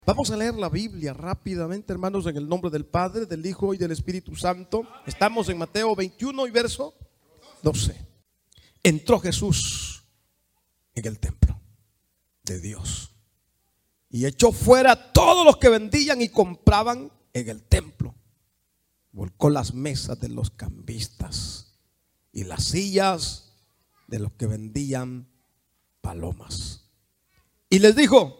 Vamos a leer la Biblia rápidamente, hermanos, en el nombre del Padre, del Hijo y del Espíritu Santo. Estamos en Mateo 21 y verso 12. Entró Jesús en el templo de Dios y echó fuera a todos los que vendían y compraban en el templo. Volcó las mesas de los cambistas y las sillas de los que vendían palomas. Y les dijo: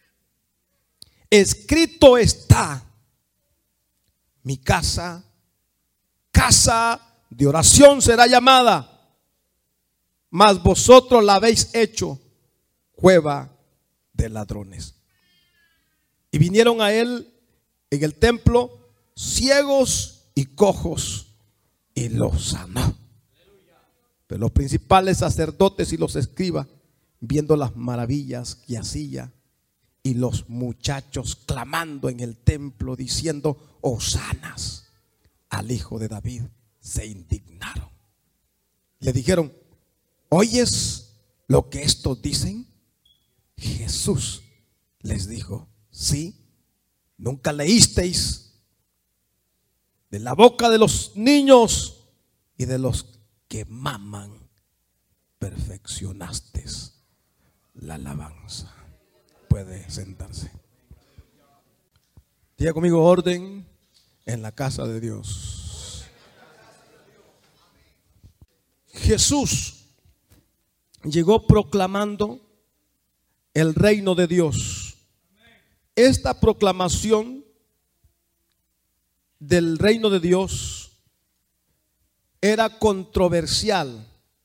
escrito está, mi casa, casa de oración será llamada, mas vosotros la habéis hecho cueva de ladrones. Y vinieron a él en el templo ciegos y cojos, y los sanó. Pero los principales sacerdotes y los escribas, viendo las maravillas que hacía, y los muchachos clamando en el templo diciendo: hosanas al Hijo de David, se indignaron. Le dijeron: ¿oyes lo que estos dicen? Jesús les dijo: sí, nunca leísteis: de la boca de los niños y de los que maman perfeccionaste la alabanza. Puede sentarse. Diga conmigo: orden en la casa de Dios. Jesús llegó proclamando el reino de Dios. Esta proclamación del reino de Dios era controversial,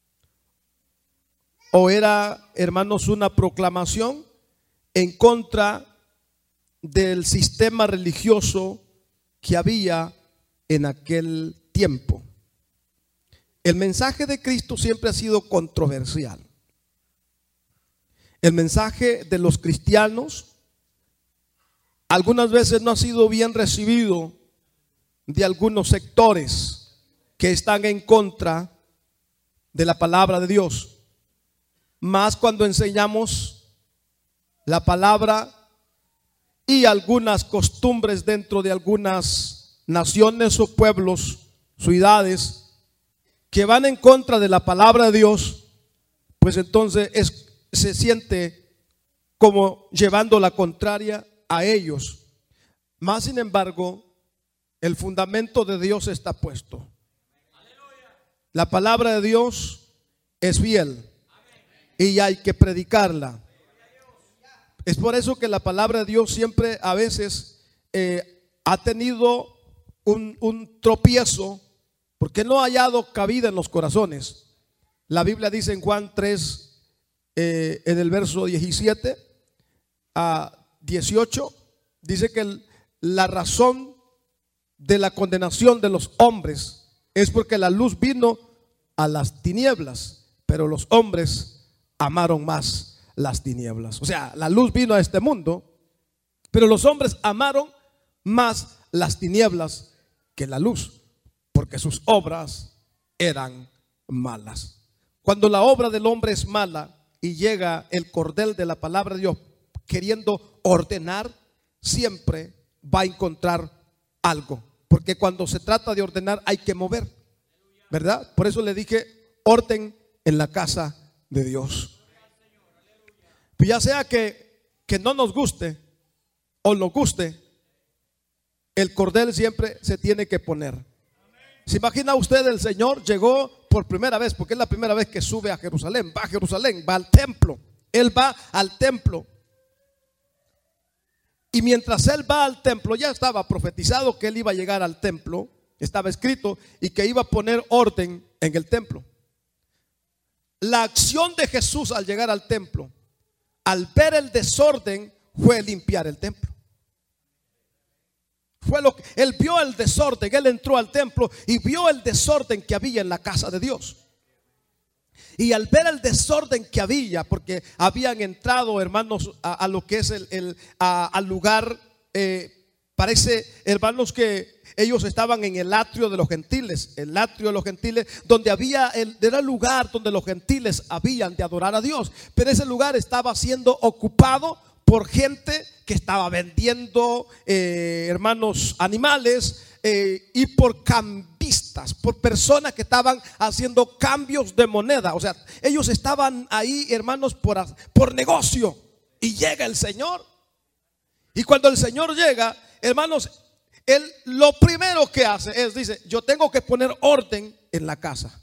o era, hermanos, una proclamación en contra del sistema religioso que había en aquel tiempo. El mensaje de Cristo siempre ha sido controversial. El mensaje de los cristianos algunas veces no ha sido bien recibido de algunos sectores que están en contra de la palabra de Dios. Más cuando enseñamos la palabra y algunas costumbres dentro de algunas naciones o pueblos, ciudades, que van en contra de la palabra de Dios, pues entonces se siente como llevando la contraria a ellos. Más sin embargo, el fundamento de Dios está puesto. La palabra de Dios es fiel y hay que predicarla. Es por eso que la palabra de Dios siempre a veces ha tenido un tropiezo, porque no ha hallado cabida en los corazones. La Biblia dice en Juan 3, en el verso 17 a 18, dice que la razón de la condenación de los hombres es porque la luz vino a las tinieblas, pero los hombres amaron más las tinieblas. O sea, la luz vino a este mundo, pero los hombres amaron más las tinieblas que la luz, porque sus obras eran malas. Cuando la obra del hombre es mala y llega el cordel de la palabra de Dios queriendo ordenar, siempre va a encontrar algo, porque cuando se trata de ordenar hay que mover, ¿verdad? Por eso le dije: orden en la casa de Dios. Ya sea que no nos guste o nos guste, el cordel siempre se tiene que poner. ¿Se imagina usted? El Señor llegó por primera vez, porque es la primera vez que sube a Jerusalén, va al templo. Él va al templo. Y mientras él va al templo, ya estaba profetizado que él iba a llegar al templo, estaba escrito, y que iba a poner orden en el templo. La acción de Jesús al llegar al templo, al ver el desorden, fue limpiar el templo. Fue lo que él vio, el desorden. Él entró al templo y vio el desorden que había en la casa de Dios. Y al ver el desorden que había, porque habían entrado, hermanos, a lo que es al lugar, parece, hermanos, que ellos estaban en el atrio de los gentiles. El atrio de los gentiles, donde era el lugar donde los gentiles habían de adorar a Dios. Pero ese lugar estaba siendo ocupado por gente que estaba vendiendo, hermanos, animales, y por cambistas, por personas que estaban haciendo cambios de moneda. O sea, ellos estaban ahí, hermanos, por negocio. Y llega el Señor. Y cuando el Señor llega, hermanos, Él lo primero que hace es, dice, yo tengo que poner orden en la casa.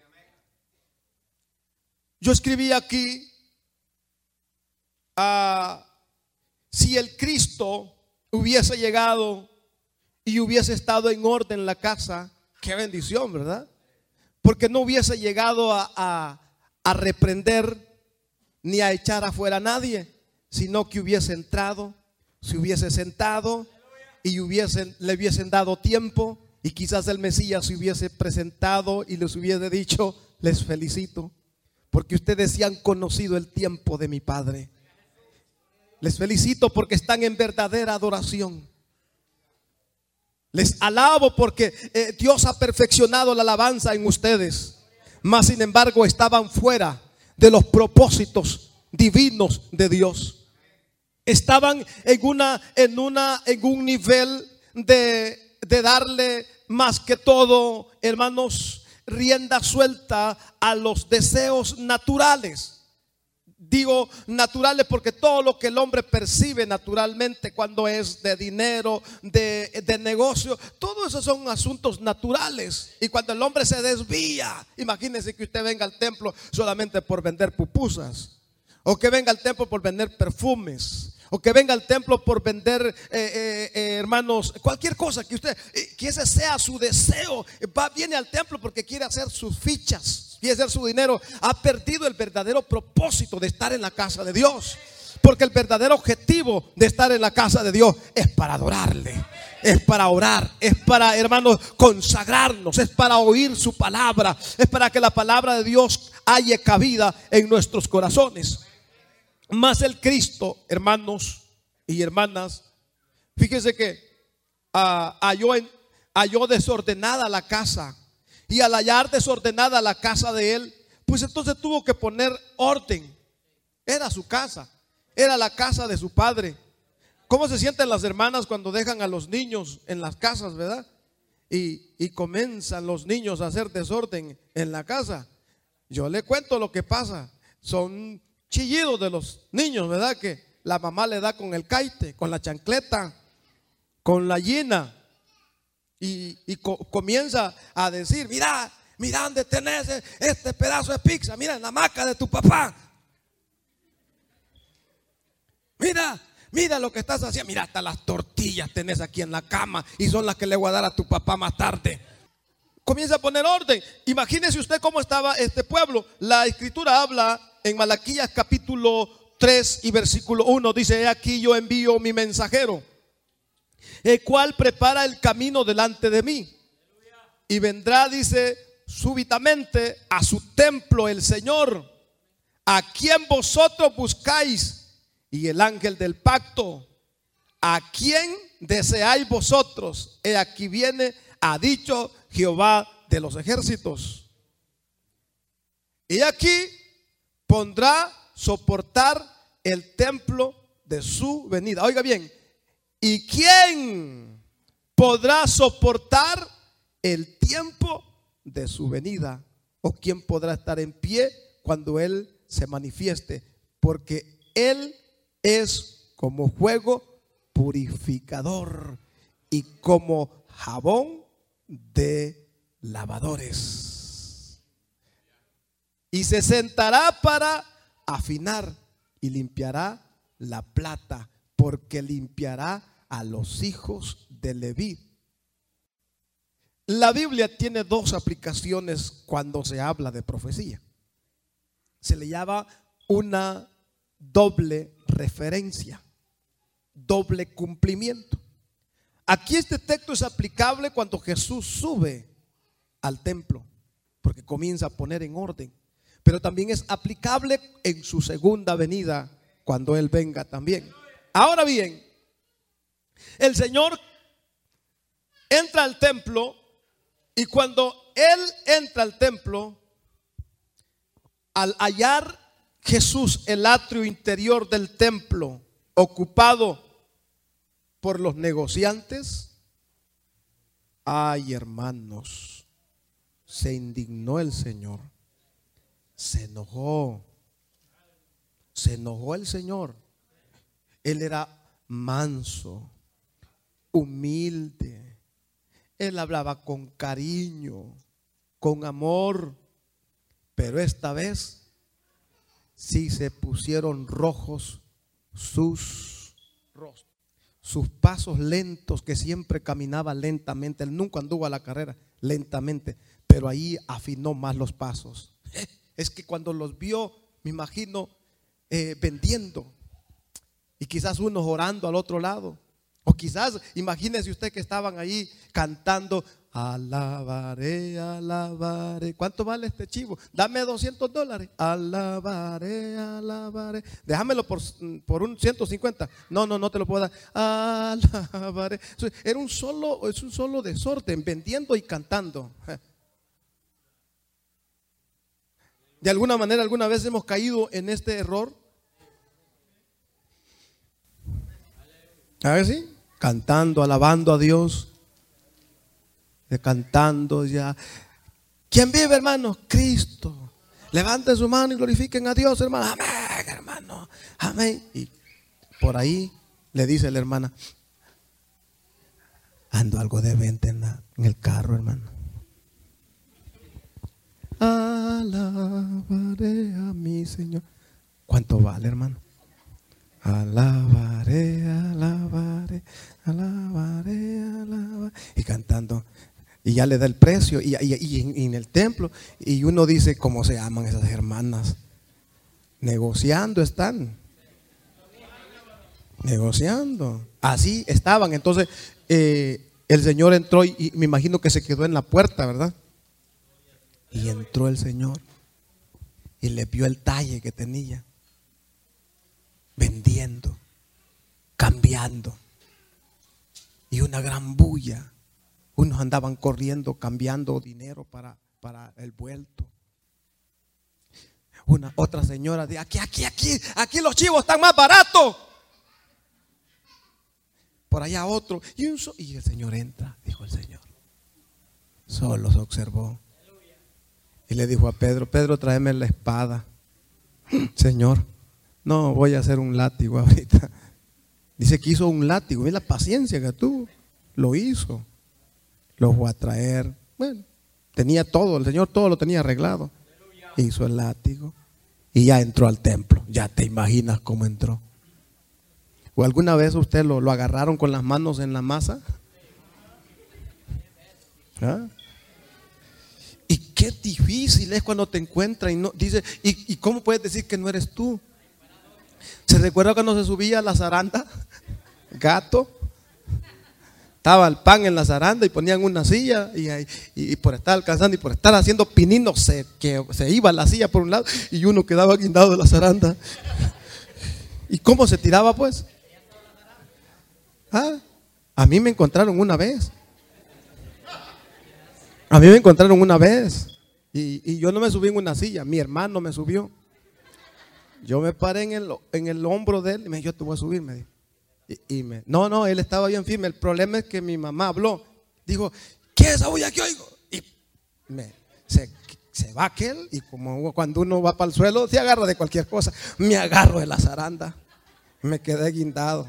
Yo escribí aquí, si el Cristo hubiese llegado y hubiese estado en orden en la casa, qué bendición, ¿verdad? Porque no hubiese llegado a reprender ni a echar afuera a nadie, sino que hubiese entrado, se hubiese sentado y le hubiesen dado tiempo, y quizás el Mesías se hubiese presentado y les hubiese dicho: les felicito, porque ustedes sí han conocido el tiempo de mi Padre. Les felicito porque están en verdadera adoración. Les alabo porque Dios ha perfeccionado la alabanza en ustedes. Mas sin embargo estaban fuera de los propósitos divinos de Dios. Estaban en un nivel de darle más que todo, hermanos, rienda suelta a los deseos naturales. Digo naturales porque todo lo que el hombre percibe naturalmente, cuando es de dinero, de negocio, todo eso son asuntos naturales. Y cuando el hombre se desvía, imagínense que usted venga al templo solamente por vender pupusas, o que venga al templo por vender perfumes, o que venga al templo por vender, hermanos, cualquier cosa que usted, que ese sea su deseo. Viene al templo porque quiere hacer sus fichas, quiere hacer su dinero. Ha perdido el verdadero propósito de estar en la casa de Dios. Porque el verdadero objetivo de estar en la casa de Dios es para adorarle, es para orar, es para, hermanos, consagrarnos, es para oír su palabra, es para que la palabra de Dios haya cabida en nuestros corazones. Mas el Cristo, hermanos y hermanas, fíjense que halló desordenada la casa. Y al hallar desordenada la casa de él, pues entonces tuvo que poner orden. Era su casa, era la casa de su padre. ¿Cómo se sienten las hermanas cuando dejan a los niños en las casas, verdad? Y comienzan los niños a hacer desorden en la casa. Yo le cuento lo que pasa. Son chillidos de los niños, ¿verdad? Que la mamá le da con el caite, con la chancleta, con la llina, y comienza a decir: mira dónde tenés este pedazo de pizza, mira en la hamaca de tu papá, mira lo que estás haciendo, mira hasta las tortillas tenés aquí en la cama y son las que le voy a dar a tu papá más tarde. Comienza a poner orden. Imagínese usted cómo estaba este pueblo. La escritura habla en Malaquías capítulo 3 y versículo 1, dice: he aquí yo envío mi mensajero, el cual prepara el camino delante de mí. Y vendrá, dice, súbitamente a su templo el Señor, a quien vosotros buscáis, y el ángel del pacto, a quien deseáis vosotros, he aquí viene, ha dicho Jehová de los ejércitos. Y aquí pondrá soportar el templo de su venida. Oiga bien, ¿y quién podrá soportar el tiempo de su venida? ¿O quién podrá estar en pie cuando Él se manifieste? Porque Él es como fuego purificador y como jabón de lavadores. Y se sentará para afinar y limpiará la plata, porque limpiará a los hijos de Leví. La Biblia tiene dos aplicaciones cuando se habla de profecía. Se le llama una doble referencia, doble cumplimiento. Aquí este texto es aplicable cuando Jesús sube al templo, porque comienza a poner en orden. Pero también es aplicable en su segunda venida, cuando Él venga también. Ahora bien, el Señor entra al templo, y cuando Él entra al templo, al hallar Jesús el atrio interior del templo ocupado por los negociantes. Ay, hermanos, se indignó el Señor. Se enojó el Señor. Él era manso, humilde. Él hablaba con cariño, con amor. Pero esta vez sí se pusieron rojos sus rostros. Sus pasos lentos, que siempre caminaba lentamente. Él nunca anduvo a la carrera, lentamente. Pero ahí afinó más los pasos. Es que cuando los vio, me imagino, vendiendo. Y quizás unos orando al otro lado. O quizás, imagínese usted que estaban ahí cantando: alabaré, alabaré. ¿Cuánto vale este chivo? Dame $200. Alabaré, alabaré. Déjamelo por un 150. No te lo puedo dar. Alabaré. Es un solo desorden, vendiendo y cantando. De alguna manera, alguna vez hemos caído en este error. A ver si cantando, alabando a Dios, cantando ya. ¿Quién vive, hermanos? Cristo. Levanten su mano y glorifiquen a Dios, hermano. Amén, hermano. Amén. Y por ahí le dice la hermana: ando algo de venta en el carro, hermano. Alabaré a mi Señor. ¿Cuánto vale, hermano? Alabaré, alabaré, alabaré, alabaré. Y cantando. Y ya le da el precio. Y en el templo. Y uno dice: ¿cómo se aman esas hermanas? Negociando están. Negociando. Así estaban. Entonces el Señor entró y me imagino que se quedó en la puerta, ¿verdad? Y entró el Señor y le vio el talle que tenía. Vendiendo, cambiando, y una gran bulla. Unos andaban corriendo, cambiando dinero para el vuelto. Otra señora dice: aquí los chivos están más baratos. Por allá otro. Y el Señor entra, dijo el Señor. Solo se observó. Y le dijo a Pedro: Pedro, tráeme la espada. Señor, no voy a hacer un látigo ahorita. Dice que hizo un látigo. Mira la paciencia que tuvo. Lo hizo. Lo fue a traer. Bueno, tenía todo. El Señor todo lo tenía arreglado. Hizo el látigo. Y ya entró al templo. Ya te imaginas cómo entró. ¿O alguna vez usted lo agarraron con las manos en la masa? ¿Ah? Y qué difícil es cuando te encuentra y no dice: ¿y cómo puedes decir que no eres tú? ¿Se recuerda cuando se subía a la zaranda? Gato. Estaba el pan en la zaranda y ponían una silla y por estar alcanzando y por estar haciendo pinino se iba la silla por un lado y uno quedaba guindado de la zaranda. ¿Y cómo se tiraba, pues? A mí me encontraron una vez. Y yo no me subí en una silla, mi hermano me subió. Yo me paré en el hombro de él y me dijo: yo te voy a subir, me dijo. No, él estaba bien firme. El problema es que mi mamá habló. Dijo: ¿qué es esa bulla que oigo? Y se va aquel. Y como cuando uno va para el suelo, se agarra de cualquier cosa. Me agarro de la zaranda. Me quedé guindado.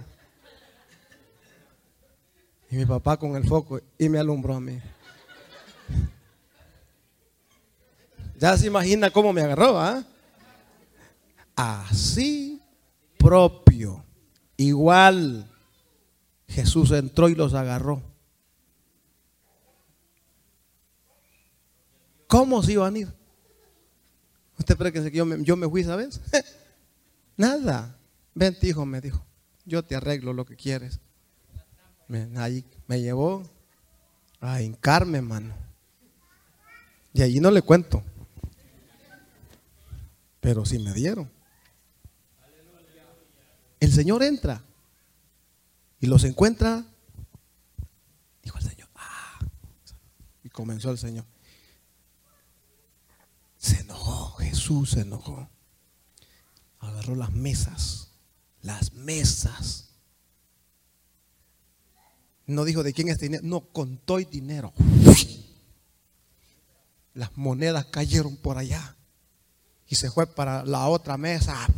Y mi papá con el foco y me alumbró a mí. Ya se imagina cómo me agarró, ¿ah? Así propio, igual, Jesús entró y los agarró. ¿Cómo se iban a ir? ¿Usted cree que yo me fui, ¿sabes? Nada. Vente, hijo, me dijo. Yo te arreglo lo que quieres. Ahí me llevó a hincarme, hermano. Y allí no le cuento. Pero sí me dieron. El Señor entra y los encuentra. Dijo el Señor: y comenzó el Señor. Se enojó, Jesús se enojó. Agarró las mesas, las mesas. No dijo de quién es este dinero, no, contó el dinero. Las monedas cayeron por allá y se fue para la otra mesa.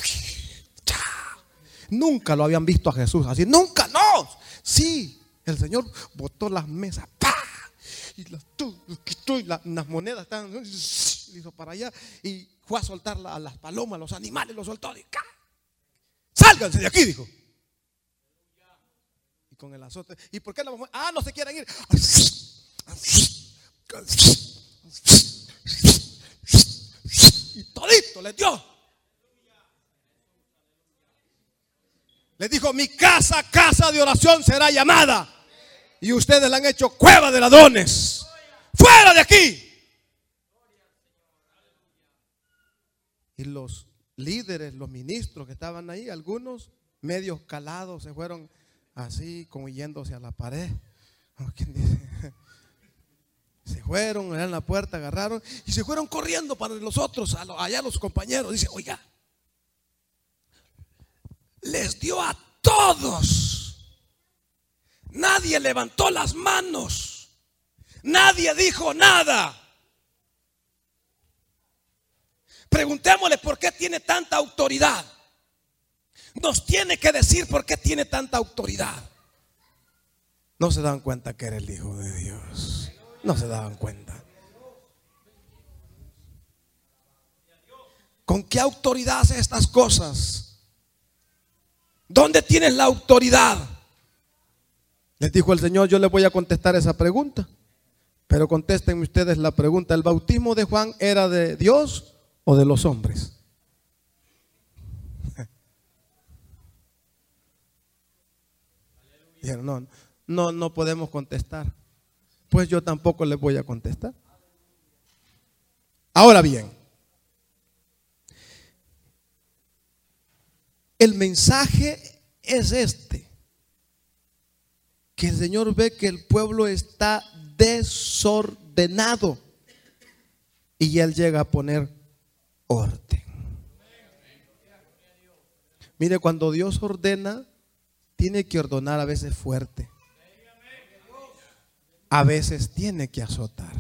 Nunca lo habían visto a Jesús así, nunca, no. Sí, el Señor botó las mesas, ¡pah! Y las monedas estaban, hizo para allá y fue a soltar a las palomas, los animales, los soltó. Y sálganse de aquí, dijo. Y con el azote, ¿y por qué no? No se quieren ir. Y todito les dio. Les dijo: mi casa, casa de oración será llamada. Y ustedes la han hecho cueva de ladrones. ¡Fuera de aquí! Y los líderes, los ministros que estaban ahí, algunos medios calados, se fueron así, como yéndose a la pared. ¿Quién dice? Se fueron, allá en la puerta, agarraron y se fueron corriendo para los otros, allá los compañeros. Dice: oiga, les dio a todos. Nadie levantó las manos. Nadie dijo nada. Preguntémosle por qué tiene tanta autoridad. Nos tiene que decir por qué tiene tanta autoridad. No se dan cuenta que era el Hijo de Dios. No se daban cuenta. ¿Con qué autoridad hace estas cosas? ¿Dónde tienes la autoridad? Les dijo el Señor: yo les voy a contestar esa pregunta, pero contéstenme ustedes la pregunta: ¿el bautismo de Juan era de Dios o de los hombres? Dijeron: no podemos contestar. Pues yo tampoco les voy a contestar. Ahora bien, el mensaje es este: que el Señor ve que el pueblo está desordenado y Él llega a poner orden. Mire, cuando Dios ordena, tiene que ordenar a veces fuerte, a veces tiene que azotar.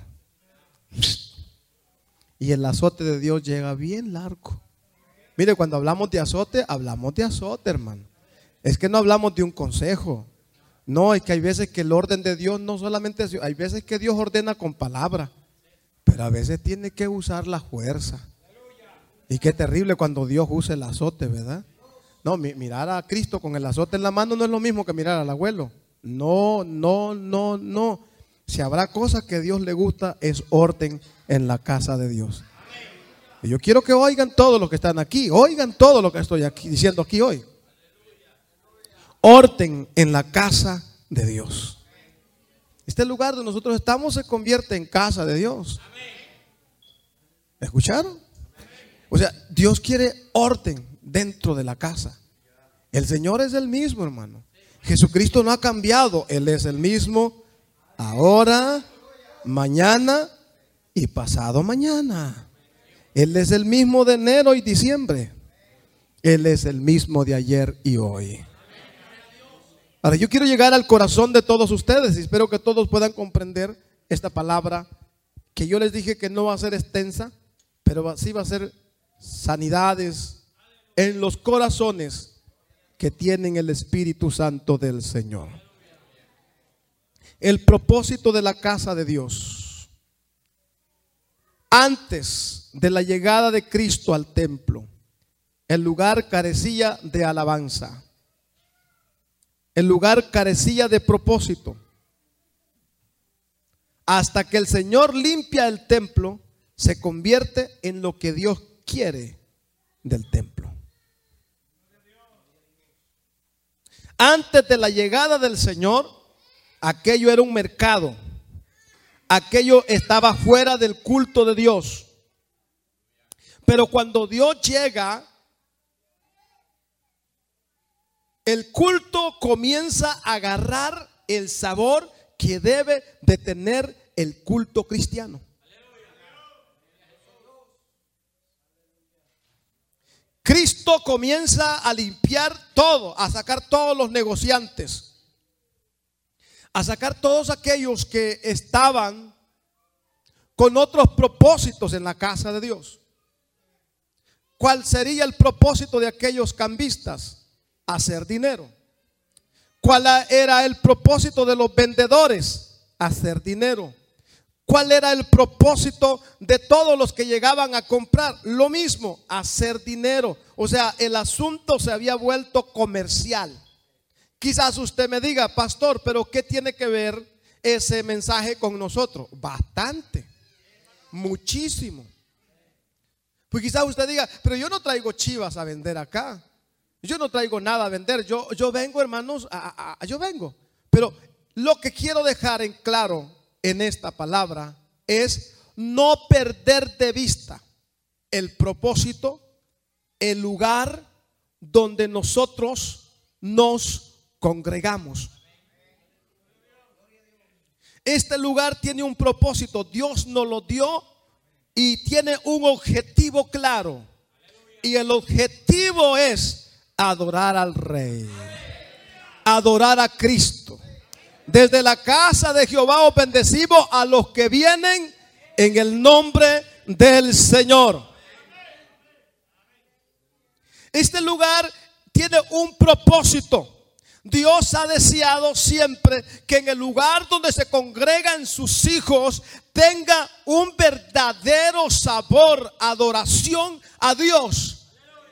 Y el azote de Dios llega bien largo. Mire, cuando hablamos de azote, hermano. Es que no hablamos de un consejo. No, es que hay veces que el orden de Dios no solamente es, hay veces que Dios ordena con palabra, pero a veces tiene que usar la fuerza. Y qué terrible cuando Dios usa el azote, ¿verdad? No, mirar a Cristo con el azote en la mano no es lo mismo que mirar al abuelo. No. Si habrá cosas que a Dios le gusta, es orden en la casa de Dios. Y yo quiero que oigan todos los que están aquí, oigan todo lo que estoy aquí diciendo aquí hoy. Orden en la casa de Dios. Este lugar donde nosotros estamos se convierte en casa de Dios. ¿Escucharon? O sea, Dios quiere orden dentro de la casa. El Señor es el mismo, hermano. Jesucristo no ha cambiado. Él es el mismo ahora, mañana y pasado mañana. Él es el mismo de enero y diciembre. Él es el mismo de ayer y hoy. Ahora, yo quiero llegar al corazón de todos ustedes y espero que todos puedan comprender esta palabra, que yo les dije que no va a ser extensa, pero sí va a ser sanidades en los corazones que tienen el Espíritu Santo del Señor. El propósito de la casa de Dios. Antes de la llegada de Cristo al templo, el lugar carecía de alabanza. El lugar carecía de propósito. Hasta que el Señor limpia el templo, se convierte en lo que Dios quiere del templo. Antes de la llegada del Señor, aquello era un mercado. Aquello estaba fuera del culto de Dios. Pero cuando Dios llega, el culto comienza a agarrar el sabor que debe de tener el culto cristiano. Cristo comienza a limpiar todo, a sacar todos los negociantes, a sacar todos aquellos que estaban con otros propósitos en la casa de Dios. ¿Cuál sería el propósito de aquellos cambistas? Hacer dinero. ¿Cuál era el propósito de los vendedores? Hacer dinero. ¿Cuál era el propósito de todos los que llegaban a comprar? Lo mismo, hacer dinero. O sea, el asunto se había vuelto comercial. Quizás usted me diga, pastor, pero ¿qué tiene que ver ese mensaje con nosotros? Bastante, muchísimo. Pues quizás usted diga, pero yo no traigo chivas a vender acá. Yo no traigo nada a vender. Yo vengo, hermanos, yo vengo. Pero lo que quiero dejar en claro en esta palabra es no perder de vista el propósito, el lugar donde nosotros nos congregamos. Este lugar tiene un propósito, Dios nos lo dio y tiene un objetivo claro. Y el objetivo es adorar al Rey, adorar a Cristo. Desde la casa de Jehová os bendecimos a los que vienen en el nombre del Señor. Este lugar tiene un propósito. Dios ha deseado siempre que en el lugar donde se congregan sus hijos tenga un verdadero sabor, adoración a Dios.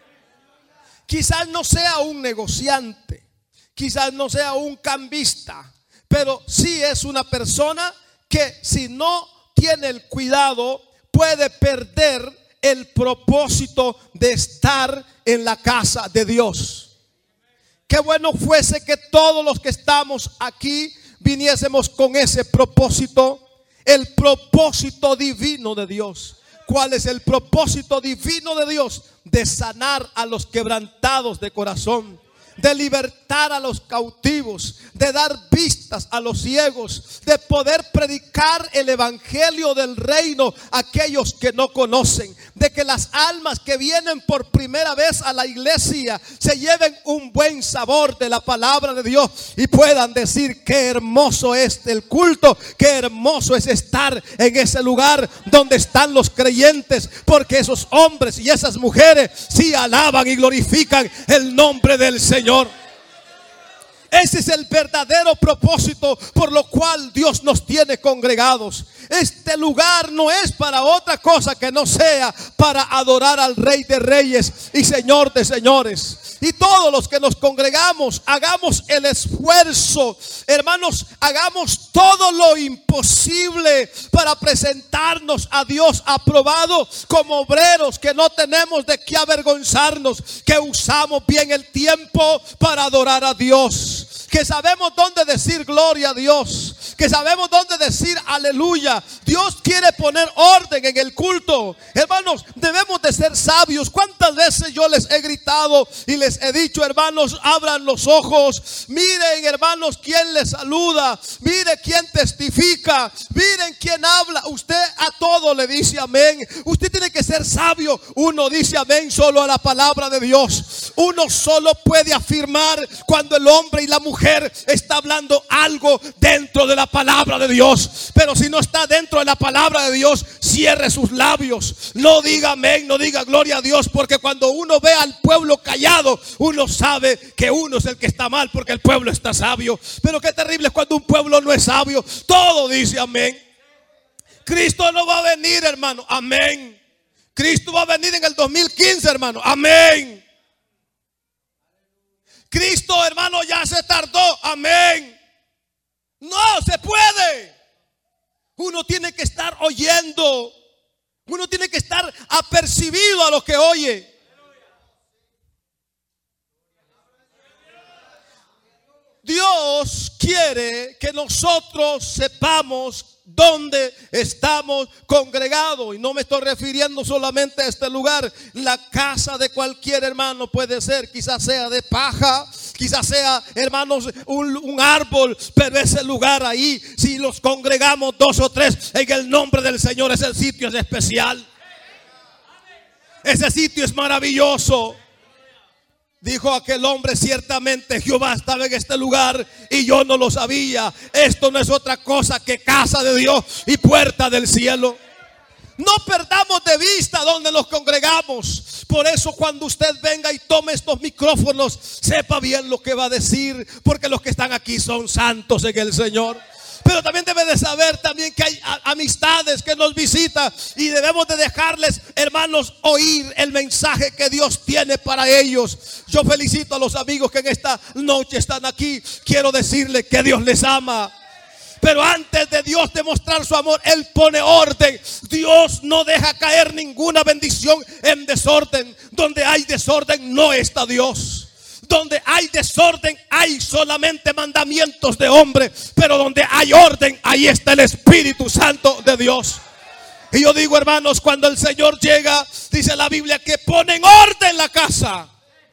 Quizás no sea un negociante, quizás no sea un cambista, pero sí es una persona que si no tiene el cuidado puede perder el propósito de estar en la casa de Dios. Qué bueno fuese que todos los que estamos aquí viniésemos con ese propósito, el propósito divino de Dios. ¿Cuál es el propósito divino de Dios? De sanar a los quebrantados de corazón, de libertar a los cautivos, de dar vistas a los ciegos, de poder predicar el evangelio del reino a aquellos que no conocen, de que las almas que vienen por primera vez a la iglesia se lleven un buen sabor de la palabra de Dios y puedan decir qué hermoso es el culto, qué hermoso es estar en ese lugar donde están los creyentes, porque esos hombres y esas mujeres sí alaban y glorifican el nombre del Señor. Ese es el verdadero propósito por lo cual Dios nos tiene congregados. Este lugar no es para otra cosa que no sea para adorar al Rey de Reyes y Señor de Señores. Y todos los que nos congregamos, hagamos el esfuerzo, hermanos, hagamos todo lo imposible para presentarnos a Dios aprobado como obreros que no tenemos de qué avergonzarnos, que usamos bien el tiempo para adorar a Dios, que sabemos dónde decir gloria a Dios, que sabemos dónde decir aleluya. Dios quiere poner orden en el culto. Hermanos, debemos de ser sabios. ¿Cuántas veces yo les he gritado y les he dicho, hermanos, abran los ojos, miren, hermanos, quién les saluda, mire quién testifica, miren quién habla? Usted a todo le dice amén. Usted tiene que ser sabio. Uno dice amén solo a la palabra de Dios. Uno solo puede afirmar cuando el hombre y la mujer está hablando algo dentro de la palabra de Dios. Pero si no está dentro de la palabra de Dios, cierre sus labios, no diga amén, no diga gloria a Dios, porque cuando uno ve al pueblo callado, uno sabe que uno es el que está mal, porque el pueblo está sabio. Pero qué terrible es cuando un pueblo no es sabio, todo dice amén. Cristo no va a venir, hermano, amén. Cristo va a venir en el 2015, hermano, amén. Cristo, hermano, ya se tardó, amén. No se puede. Uno tiene que estar oyendo, uno tiene que estar apercibido a lo que oye. Dios quiere que nosotros sepamos dónde estamos congregados. Y no me estoy refiriendo solamente a este lugar. La casa de cualquier hermano puede ser, quizás sea de paja, quizás sea, hermanos, un árbol, pero ese lugar ahí, si los congregamos 2 o 3 en el nombre del Señor, ese sitio es especial. Ese sitio es maravilloso. Dijo aquel hombre: ciertamente Jehová estaba en este lugar y yo no lo sabía. Esto no es otra cosa que casa de Dios y puerta del cielo. No perdamos de vista donde nos congregamos. Por eso cuando usted venga y tome estos micrófonos, sepa bien lo que va a decir, porque los que están aquí son santos en el Señor. Pero también debe de saber también que hay amistades que nos visitan y debemos de dejarles, hermanos, oír el mensaje que Dios tiene para ellos. Yo felicito a los amigos que en esta noche están aquí. Quiero decirles que Dios les ama. Pero antes de Dios demostrar su amor, Él pone orden. Dios no deja caer ninguna bendición en desorden. Donde hay desorden no está Dios. Donde hay desorden hay solamente mandamientos de hombre. Pero donde hay orden, ahí está el Espíritu Santo de Dios. Y yo digo, hermanos, cuando el Señor llega, dice la Biblia que ponen orden en la casa.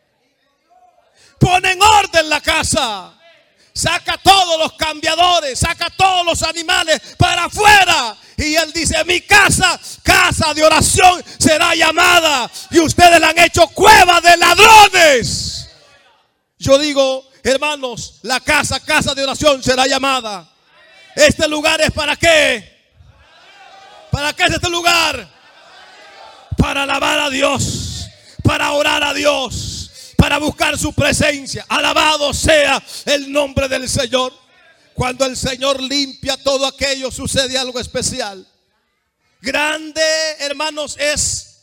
Ponen orden en la casa. Saca todos los cambiadores, saca todos los animales para afuera. Y Él dice: mi casa, casa de oración será llamada. Y ustedes la han hecho cueva de ladrones. Yo digo, hermanos, la casa, casa de oración será llamada. Este lugar es ¿para qué? ¿Para qué es este lugar? Para alabar a Dios, para orar a Dios, para buscar su presencia. Alabado sea el nombre del Señor. Cuando el Señor limpia todo aquello, sucede algo especial. Grande, hermanos, es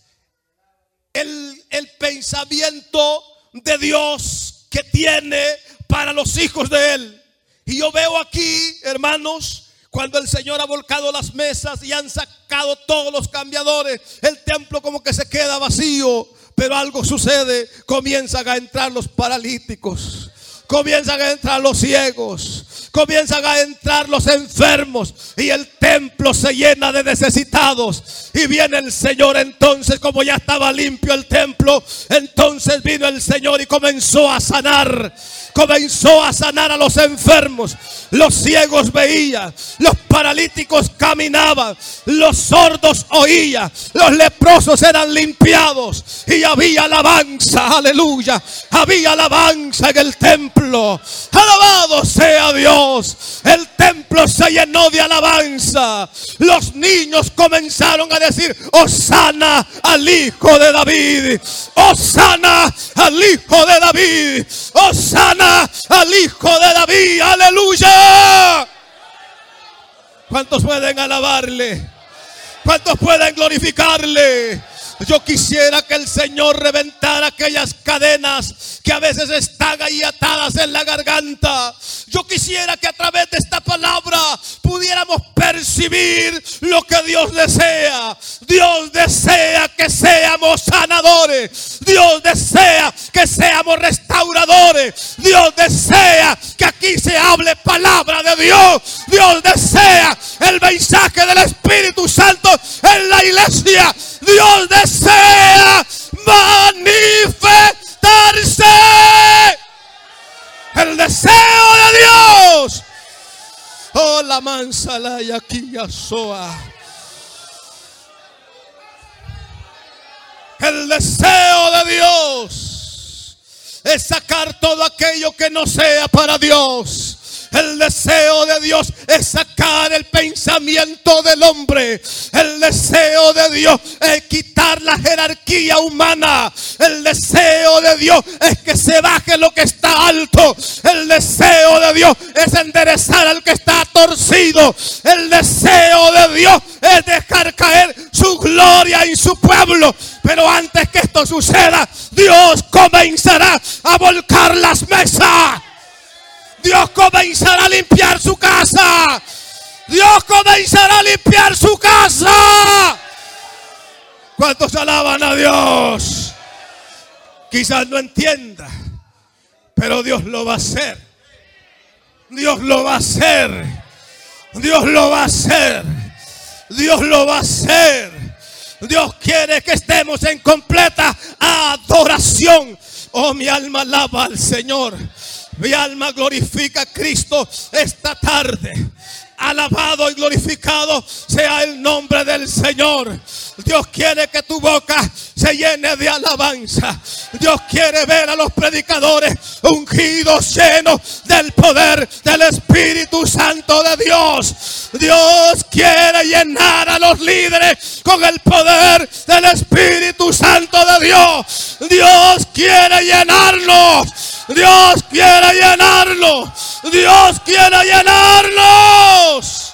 el pensamiento de Dios que tiene para los hijos de Él. Y yo veo aquí, hermanos, cuando el Señor ha volcado las mesas y han sacado todos los cambiadores, el templo como que se queda vacío. Pero algo sucede: comienzan a entrar los paralíticos, comienzan a entrar los ciegos, comienzan a entrar los enfermos, y el templo se llena de necesitados. Y viene el Señor entonces, como ya estaba limpio el templo, entonces vino el Señor y comenzó a sanar. Comenzó a sanar a los enfermos. Los ciegos veían, los paralíticos caminaban, los sordos oían, los leprosos eran limpiados. Y había alabanza, aleluya. Había alabanza en el templo. Alabado sea Dios. El templo se llenó de alabanza. Los niños comenzaron a decir: Hosana al Hijo de David. Hosana al Hijo de David. Hosana al Hijo de David. Aleluya. ¿Cuántos pueden alabarle? ¿Cuántos pueden glorificarle? Yo quisiera que el Señor reventara aquellas cadenas que a veces están ahí atadas en la garganta. Yo quisiera que a través de esta palabra pudiéramos percibir lo que Dios desea. Dios desea que seamos sanadores. Dios desea que seamos restauradores. Dios desea que aquí se hable palabra de Dios. Dios desea el mensaje del Espíritu Santo en la iglesia. Dios desea manifestarse. El deseo de Dios. Oh, la mansala y aquí ya soa. El deseo de Dios es sacar todo aquello que no sea para Dios. El deseo de Dios es sacar el pensamiento del hombre. El deseo de Dios es quitar la jerarquía humana. El deseo de Dios es que se baje lo que está alto. El deseo de Dios es enderezar al que está torcido. El deseo de Dios es dejar caer su gloria en su pueblo. Pero antes que esto suceda, Dios comenzará a volcar las mesas. Dios comenzará a limpiar su casa. Dios comenzará a limpiar su casa. ¿Cuántos alaban a Dios? Quizás no entienda, pero Dios lo va a hacer. Dios lo va a hacer. Dios lo va a hacer. Dios lo va a hacer. Dios quiere que estemos en completa adoración. Oh, mi alma alaba al Señor. Mi alma glorifica a Cristo esta tarde. Alabado y glorificado sea el nombre del Señor. Dios quiere que tu boca se llene de alabanza. Dios quiere ver a los predicadores ungidos, llenos del poder del Espíritu Santo de Dios. Dios quiere llenar a los líderes con el poder del Espíritu Santo de Dios. Dios quiere llenarnos. Dios quiere llenarnos. Dios quiere llenarnos.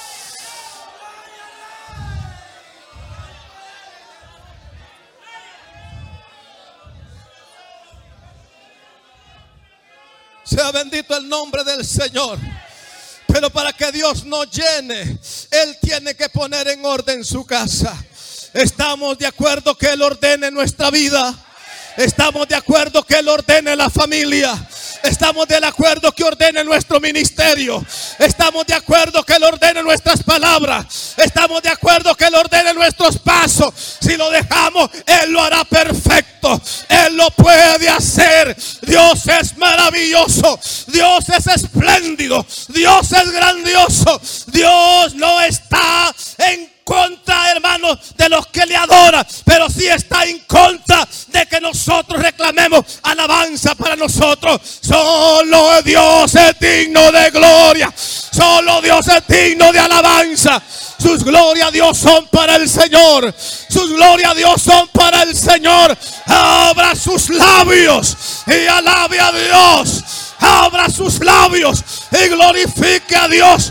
Sea bendito el nombre del Señor. Pero para que Dios nos llene, Él tiene que poner en orden su casa. ¿Estamos de acuerdo que Él ordene nuestra vida? ¿Estamos de acuerdo que Él ordene la familia? ¿Estamos de acuerdo que ordene nuestro ministerio? ¿Estamos de acuerdo que Él ordene nuestras palabras? ¿Estamos de acuerdo que Él ordene nuestros pasos? Si lo dejamos, Él lo hará perfecto. Él lo puede hacer. Dios es maravilloso. Dios es espléndido. Dios es grandioso. Dios no está en contra, hermanos, de los que le adoran, pero sí está en contra de que nosotros reclamemos alabanza para nosotros. Solo Dios es digno de gloria. Solo Dios es digno de alabanza. Sus glorias a Dios son para el Señor. Sus glorias a Dios son para el Señor. Abra sus labios y alabe a Dios. Abra sus labios y glorifique a Dios.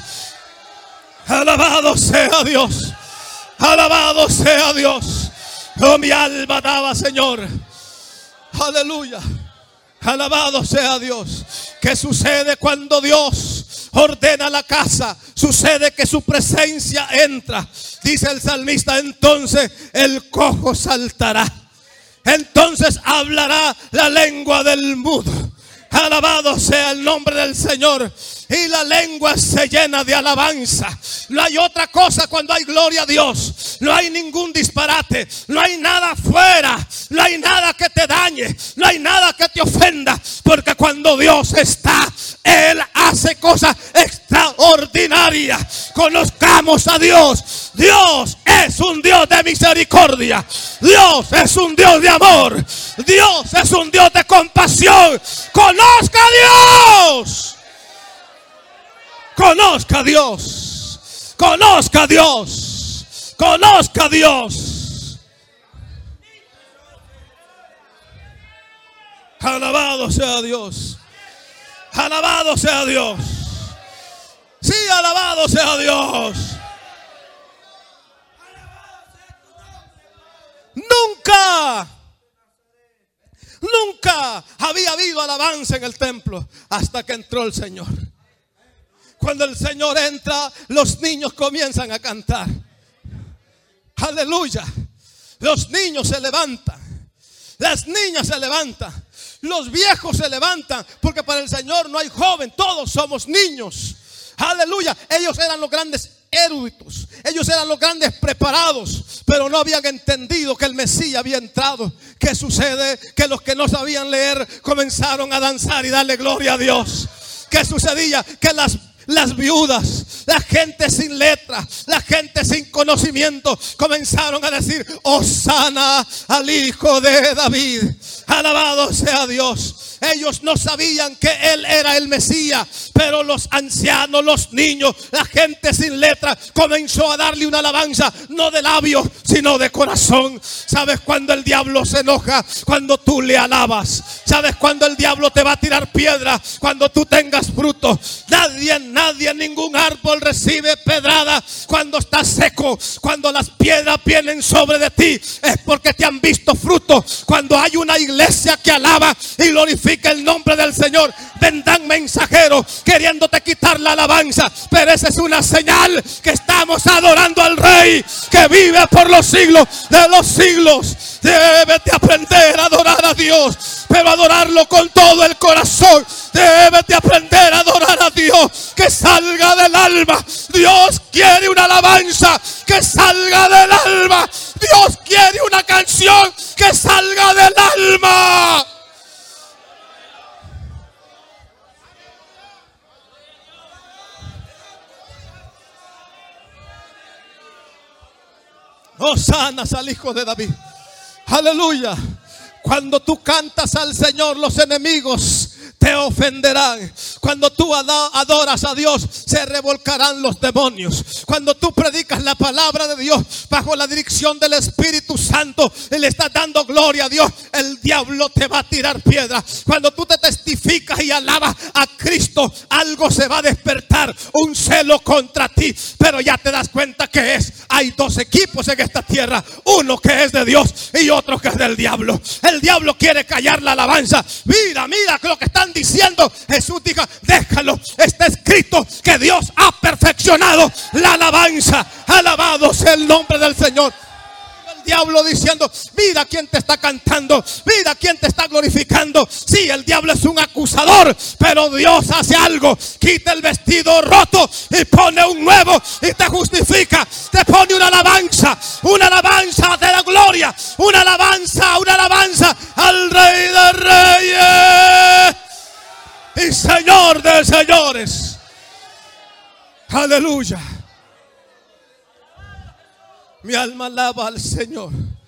Alabado sea Dios. Alabado sea Dios. Oh, mi alma alaba, Señor. Aleluya. Alabado sea Dios. ¿Qué sucede cuando Dios ordena la casa? Sucede que su presencia entra. Dice el salmista: entonces el cojo saltará. Entonces hablará la lengua del mudo. Alabado sea el nombre del Señor. Y la lengua se llena de alabanza. No hay otra cosa cuando hay gloria a Dios. No hay ningún disparate. No hay nada afuera. No hay nada que te dañe. No hay nada que te ofenda. Porque cuando Dios está, Él hace cosas extraordinarias. Conozcamos a Dios. Dios es un Dios de misericordia. Dios es un Dios de amor. Dios es un Dios de compasión. Conozca a Dios. Conozca a Dios. Conozca a Dios. Conozca a Dios. Alabado sea Dios. Alabado sea Dios. Sí, alabado sea Dios. Nunca había habido alabanza en el templo hasta que entró el Señor. Cuando el Señor entra, los niños comienzan a cantar. Aleluya. Los niños se levantan. Las niñas se levantan. Los viejos se levantan. Porque para el Señor no hay joven. Todos somos niños. Aleluya. Ellos eran los grandes eruditos. Ellos eran los grandes preparados. Pero no habían entendido que el Mesías había entrado. ¿Qué sucede? Que los que no sabían leer comenzaron a danzar y darle gloria a Dios. ¿Qué sucedía? Que las viudas, la gente sin letra, la gente sin conocimiento comenzaron a decir: Hosana al Hijo de David. Alabado sea Dios. Ellos no sabían que Él era el Mesías, pero los ancianos, los niños, la gente sin letra comenzó a darle una alabanza, no de labios, sino de corazón. ¿Sabes cuando el diablo se enoja? Cuando tú le alabas. ¿Sabes cuando el diablo te va a tirar piedra? Cuando tú tengas fruto. Nadie, ningún árbol recibe pedrada cuando está seco. Cuando las piedras vienen sobre de ti, es porque te han visto fruto. Cuando hay una iglesia que alaba y glorifica el nombre del Señor, vendrán mensajeros queriéndote quitar la alabanza, pero esa es una señal que estamos adorando al Rey que vive por los siglos de los siglos. Debes de aprender a adorar a Dios, pero adorarlo con todo el corazón. Debes de aprender a adorar a Dios que salga del alma. Dios quiere una alabanza que salga del alma. Dios quiere una canción que salga del alma. Oh, sanas al Hijo de David. Aleluya. Cuando tú cantas al Señor, los enemigos te ofenderán. Cuando tú adoras a Dios, se revolcarán los demonios. Cuando tú predicas la palabra de Dios bajo la dirección del Espíritu Santo y le estás dando gloria a Dios, el diablo te va a tirar piedra. Cuando tú te testificas y alabas a Cristo, algo se va a despertar, un celo contra ti. Pero ya te das cuenta que hay dos equipos en esta tierra, uno que es de Dios y otro que es del diablo. El diablo quiere callar la alabanza. Mira lo que están diciendo. Jesús dijo: déjalo, está escrito que Dios ha perfeccionado la alabanza. Alabado sea el nombre del Señor. El diablo diciendo: mira quién te está cantando, mira quién te está glorificando. Sí, el diablo es un acusador, pero Dios hace algo: quita el vestido roto y pone un nuevo y te justifica, te pone una alabanza de la gloria, una alabanza al Rey de Reyes y Señor de señores. Aleluya. Mi alma alaba al Señor.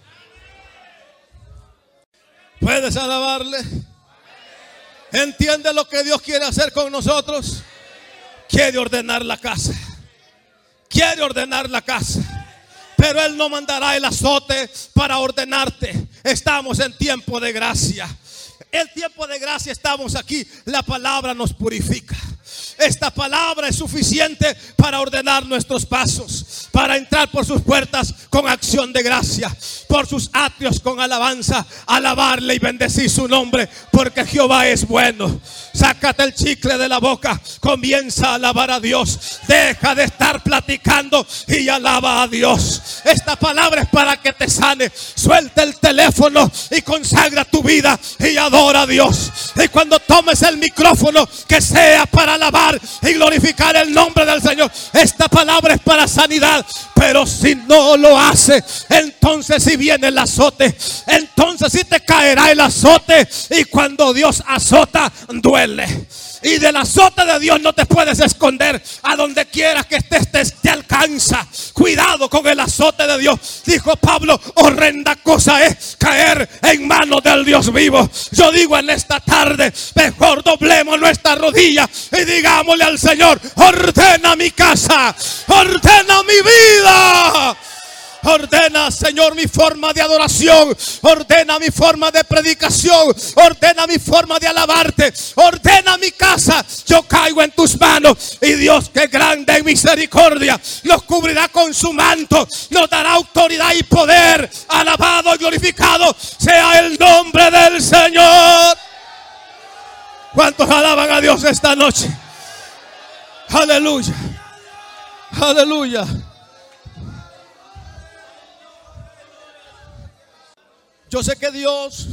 ¿Puedes alabarle? ¿Entiende lo que Dios quiere hacer con nosotros? Quiere ordenar la casa. Quiere ordenar la casa. Pero Él no mandará el azote para ordenarte. Estamos en tiempo de gracia. El tiempo de gracia, estamos aquí. La palabra nos purifica. Esta palabra es suficiente para ordenar nuestros pasos, para entrar por sus puertas con acción de gracia, por sus atrios con alabanza, alabarle y bendecir su nombre, porque Jehová es bueno. Sácate el chicle de la boca, comienza a alabar a Dios. Deja de estar platicando y alaba a Dios. Esta palabra es para que te sane. Suelta el teléfono y consagra tu vida y adora a Dios. Y cuando tomes el micrófono, que sea para alabar y glorificar el nombre del Señor. Esta palabra es para sanidad. Pero si no lo hace, entonces si viene el azote, entonces si te caerá el azote. Y cuando Dios azota, duele. Y del azote de Dios no te puedes esconder. A donde quieras que estés, te alcanza. Cuidado con el azote de Dios. Dijo Pablo: horrenda cosa es caer en manos del Dios vivo. Yo digo en esta tarde, mejor doblemos nuestra rodilla y digámosle al Señor: ordena mi casa, ordena mi vida. Ordena, Señor, mi forma de adoración. Ordena mi forma de predicación. Ordena mi forma de alabarte. Ordena mi casa. Yo caigo en tus manos. Y Dios, que grande en misericordia, nos cubrirá con su manto. Nos dará autoridad y poder. Alabado y glorificado sea el nombre del Señor. ¿Cuántos alaban a Dios esta noche? Aleluya. Aleluya. Yo sé que Dios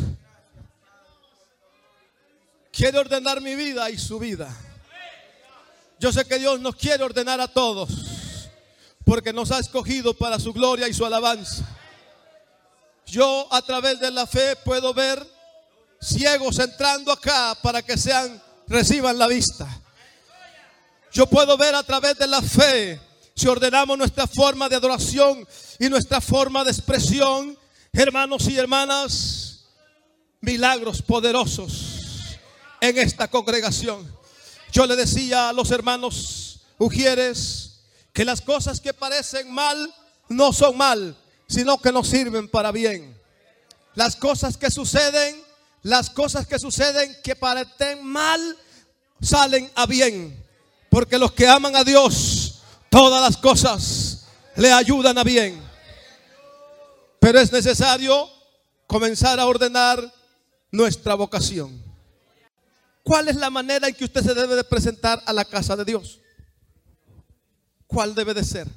quiere ordenar mi vida y su vida. Yo sé que Dios nos quiere ordenar a todos, porque nos ha escogido para su gloria y su alabanza. Yo a través de la fe puedo ver ciegos entrando acá para que reciban la vista. Yo puedo ver a través de la fe, si ordenamos nuestra forma de adoración y nuestra forma de expresión, hermanos y hermanas, milagros poderosos en esta congregación. Yo le decía a los hermanos Ujieres que las cosas que parecen mal no son mal, sino que nos sirven para bien. Las cosas que suceden que parecen mal salen a bien, porque los que aman a Dios, todas las cosas le ayudan a bien. Pero es necesario comenzar a ordenar nuestra vocación. ¿Cuál es la manera en que usted se debe de presentar a la casa de Dios? ¿Cuál debe de ser?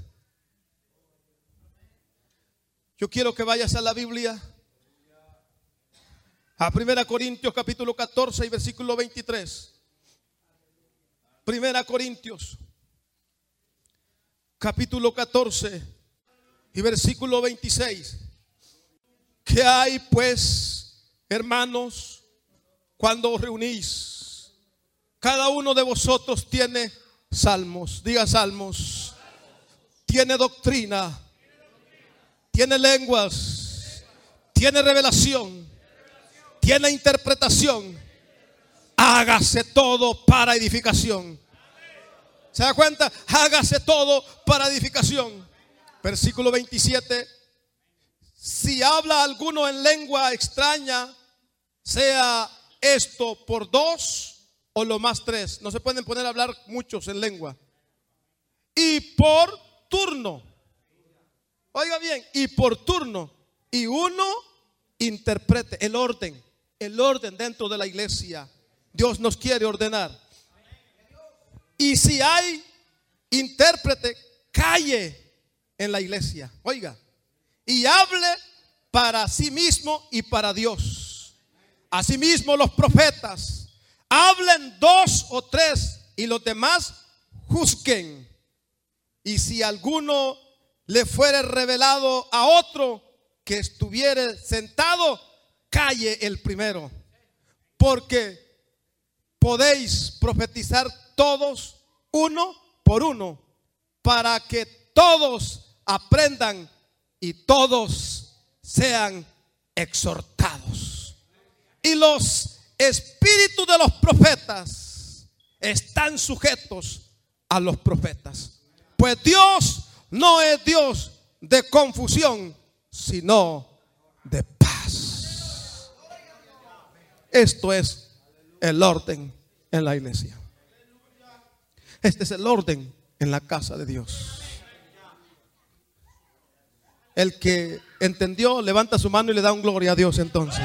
Yo quiero que vayas a la Biblia, a 1 Corintios capítulo 14 y versículo 23. 1 Corintios capítulo 14 y versículo 26. ¿Qué hay pues, hermanos, cuando os reunís? Cada uno de vosotros tiene salmos, diga salmos, tiene doctrina, tiene lenguas, tiene revelación, tiene interpretación, hágase todo para edificación. ¿Se da cuenta? Hágase todo para edificación. Versículo 27. Si habla alguno en lengua extraña, sea esto por 2 o lo más 3. No se pueden poner a hablar muchos en lengua. Y por turno. Oiga bien, y por turno. Y uno interprete el orden dentro de la iglesia. Dios nos quiere ordenar. Y si hay intérprete, calle en la iglesia. Oiga, y hable para sí mismo y para Dios. Asimismo los profetas hablen 2 o 3 y los demás juzguen. Y si alguno le fuere revelado a otro que estuviere sentado, calle el primero. Porque podéis profetizar todos uno por uno, para que todos aprendan y todos sean exhortados. Y los espíritus de los profetas están sujetos a los profetas, pues Dios no es Dios de confusión, sino de paz. Esto es el orden en la iglesia. Este es el orden en la casa de Dios. El que entendió, levanta su mano y le da un gloria a Dios entonces.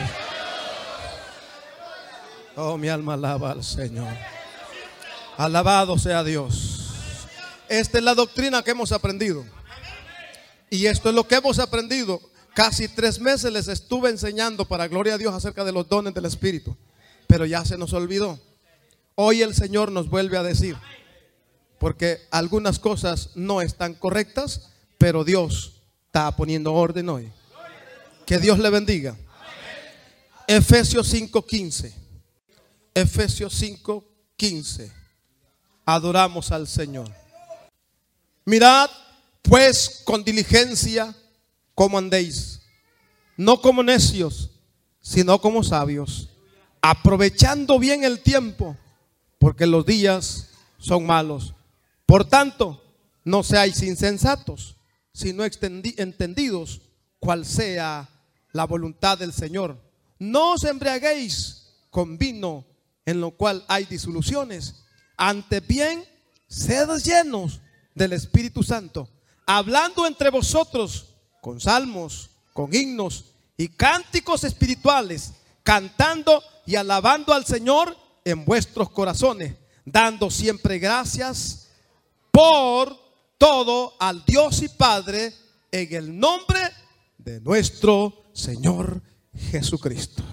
Oh, mi alma alaba al Señor. Alabado sea Dios. Esta es la doctrina que hemos aprendido. Y esto es lo que hemos aprendido. Casi 3 meses les estuve enseñando, para gloria a Dios, acerca de los dones del Espíritu. Pero ya se nos olvidó. Hoy el Señor nos vuelve a decir, porque algunas cosas no están correctas, pero Dios está poniendo orden hoy. Que Dios le bendiga. Efesios 5:15. Efesios 5:15. Adoramos al Señor. Mirad pues con diligencia cómo andéis, no como necios, sino como sabios, aprovechando bien el tiempo, porque los días son malos. Por tanto, no seáis insensatos, sino entendidos cuál sea la voluntad del Señor. No os embriaguéis con vino, en lo cual hay disoluciones. Antes bien, sed llenos del Espíritu Santo, hablando entre vosotros con salmos, con himnos y cánticos espirituales, cantando y alabando al Señor en vuestros corazones, dando siempre gracias por todo al Dios y Padre, en el nombre de nuestro Señor Jesucristo.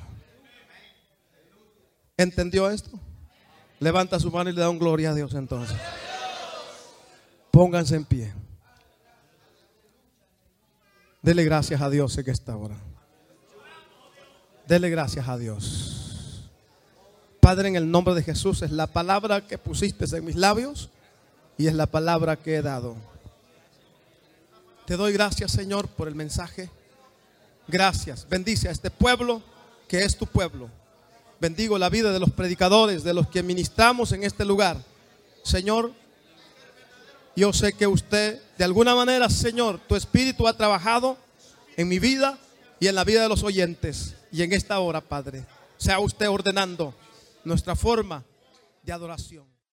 ¿Entendió esto? Levanta su mano y le da un gloria a Dios entonces. Pónganse en pie. Dele gracias a Dios en esta hora. Dele gracias a Dios. Padre, en el nombre de Jesús, es la palabra que pusiste en mis labios y es la palabra que he dado. Te doy gracias, Señor, por el mensaje. Gracias. Bendice a este pueblo que es tu pueblo. Bendigo la vida de los predicadores, de los que ministramos en este lugar. Señor, yo sé que usted, de alguna manera, Señor, tu Espíritu ha trabajado en mi vida y en la vida de los oyentes. Y en esta hora, Padre, sea usted ordenando nuestra forma de adoración.